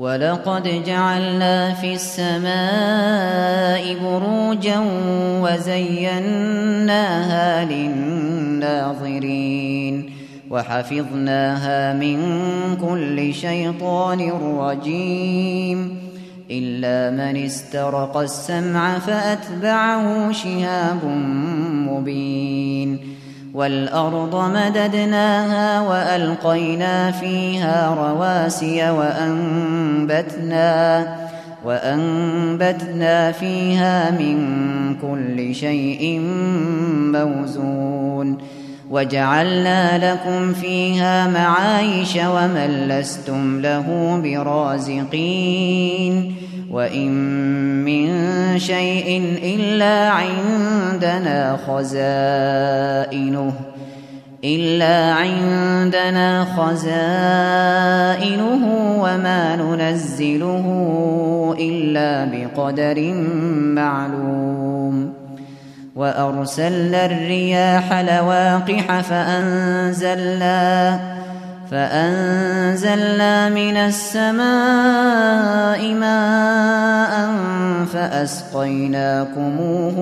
ولقد جعلنا في السماء بروجا وزيناها للناظرين وحفظناها من كل شيطان رجيم إلا من استرق السمع فأتبعه شهاب مبين والأرض مددناها وألقينا فيها رواسي وأنبتنا فيها من كل شيء موزون وجعلنا لكم فيها معايش ومن لستم له برازقين وإن من شيء إلا عندنا خزائنه وما ننزله إلا بقدر معلوم وأرسلنا الرياح لواقح فأنزلنا من السماء ماء فأسقيناكموه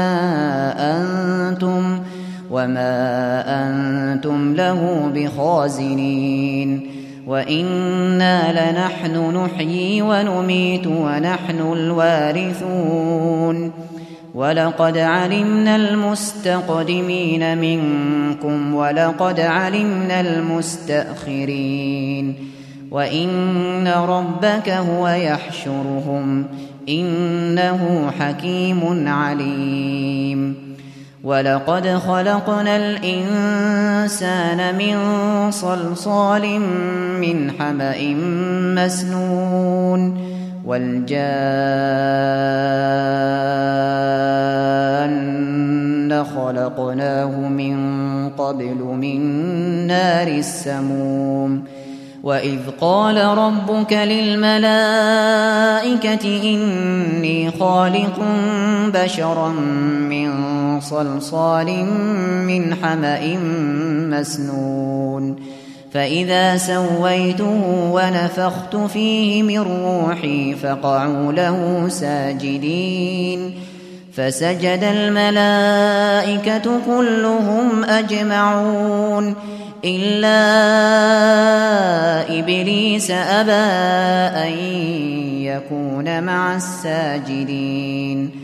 وما أنتم له بخازنين وإنا لنحن نحيي ونميت ونحن الوارثون ولقد علمنا المستقدمين منكم ولقد علمنا المستأخرين وإن ربك هو يحشرهم إنه حكيم عليم ولقد خلقنا الإنسان من صلصال من حمأ مسنون والجان خلقناه من قبل من نار السموم وإذ قال ربك للملائكة إني خالق بشرا من صلصال من حمأ مسنون فإذا سويته ونفخت فيه من روحي فقعوا له ساجدين فسجد الملائكة كلهم أجمعون إلا إبليس أبى أن يكون مع الساجدين